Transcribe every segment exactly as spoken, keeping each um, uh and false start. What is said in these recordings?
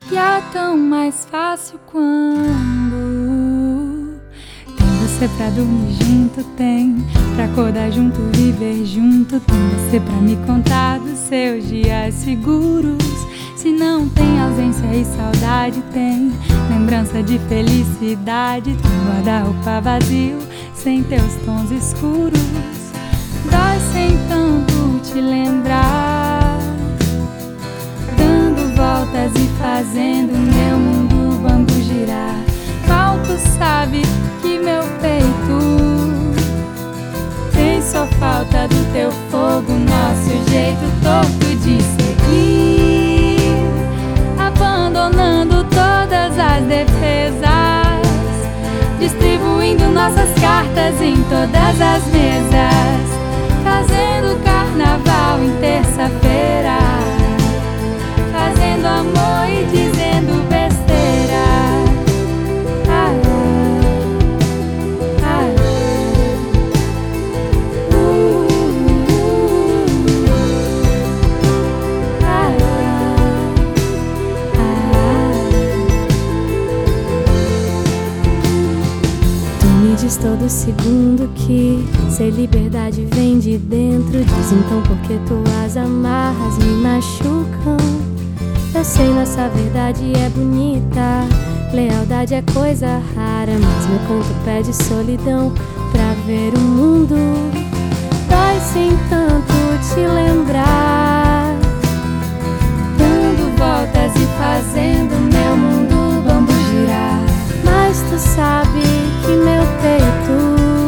E é tão mais fácil quando tem você pra dormir junto, tem pra acordar junto, viver junto, tem você pra me contar dos seus dias seguros. Se não tem ausência e saudade, tem lembrança de felicidade, tem guarda-roupa vazio sem teus tons escuros. Dói sem tanto te lembrar, dando voltas e fazendo meu mundo bambu girar. Mal tu sabe que meu peito tem só falta do teu fogo, nosso jeito torto de seguir, abandonando todas as defesas, distribuindo nossas cartas em todas as mesas, fazendo carnaval em terça-feira, fazendo amor e dizendo besteira. Ah, ah, ah, uh, uh, ah, ah. Tu me diz todo segundo que ser liberdade vem de dentro. Diz então porque tuas amarras me machucam. Eu sei, nossa verdade é bonita, lealdade é coisa rara, mas meu canto pede solidão pra ver o mundo. Dói sem tanto te lembrar, dando voltas e fazendo meu mundo bambu girar. Mas tu sabe que meu peito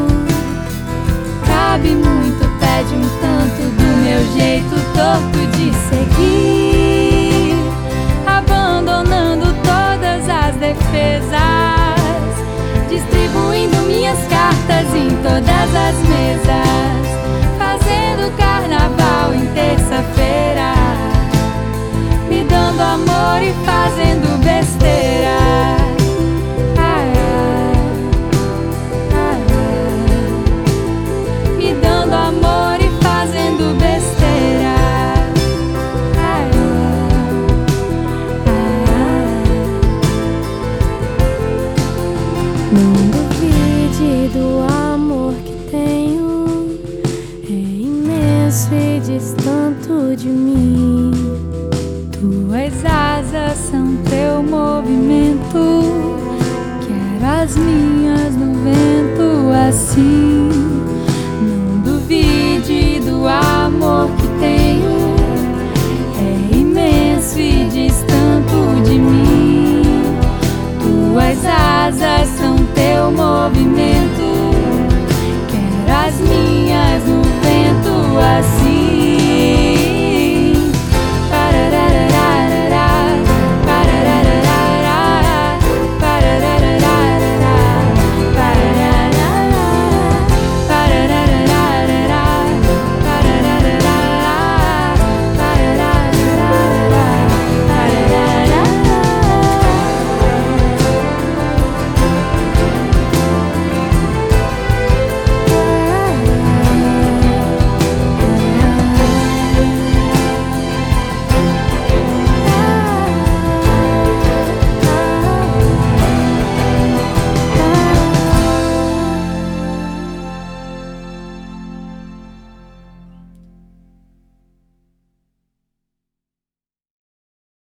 cabe muito, pede um tanto do meu jeito torto de seguir, abandonando todas as defesas, distribuindo minhas cartas em todas as mesas, fazendo carnaval em terça-feira, me dando amor e fazendo besteira. Ah, ah, ah, me dando amor e fazendo besteira. Ah, não duvide do amor que tenho, é imenso e diz tanto de mim. Tuas asas são teu movimento, quero as minhas no vento assim.